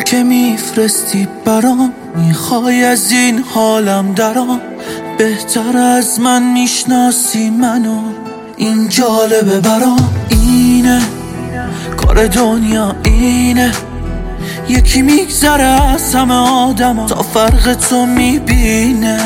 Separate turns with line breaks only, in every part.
که میفرستی برام، میخوای از این حالم درام. بهتر از من میشناسی منو، این جالبه برام. اینه کار دنیا، اینه یکی میگذره از همه آدم تا فرق تو میبینه.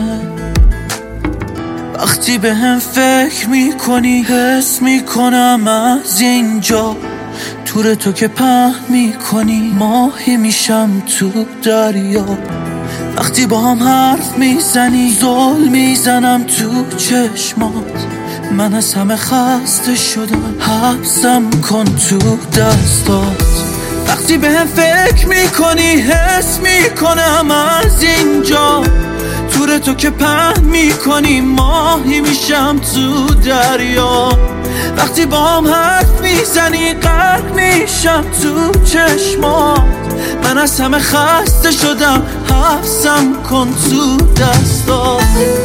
وقتی به هم فکر میکنی حس میکنم از اینجا، تور تو که پهن میکنی ماهی میشم تو دریا. وقتی با هم حرف میزنی زل میزنم تو چشمات. من از همه خسته شدم، حبسم کن تو دستات. وقتی به هم فکر میکنی حس میکنم از اینجا، تور تو که پهن میکنی ماهی میشم تو دریا. وقتی با هم حرف میزنی غرق میشم تو چشمات. من از همه خسته شدم، حبسم کن تو دستات.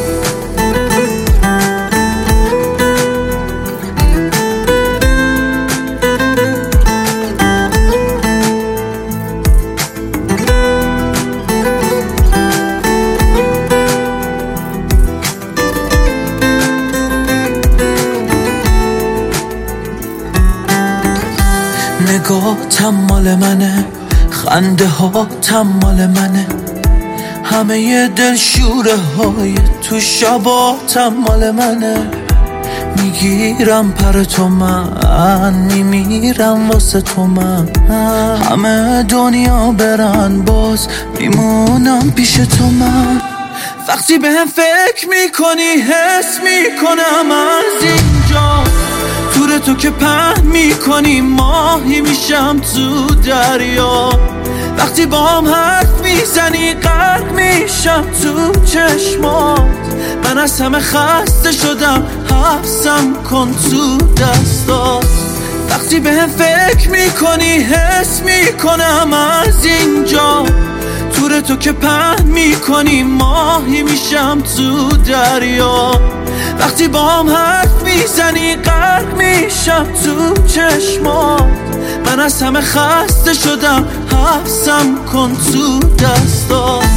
نگاه مال منه، خنده ها مال منه، همه دلشوره های تو شبات مال منه. میگیرم پر تو، من میمیرم واسه تو، من همه دنیا برن باز میمونم پیش تو. من وقتی به هم فکر میکنی حس میکنم از اینجا، تور تو که پهن میکنی ماهی میشم تو دریا. وقتی با هم حرف میزنی غرق میشم تو چشمات. من از همه خسته شدم، حبسم کن تو دستات. وقتی به هم فکر میکنی حس میکنم از اینجا، تور تو که پهن میکنی ماهی میشم تو دریا. وقتی با هم حرف میزنی غرق میشم تو چشمات. من از همه خسته شدم، حبسم کن تو دستات.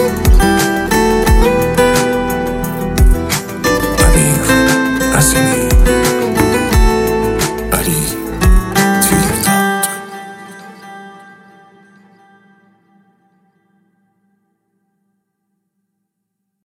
Amir Asimi.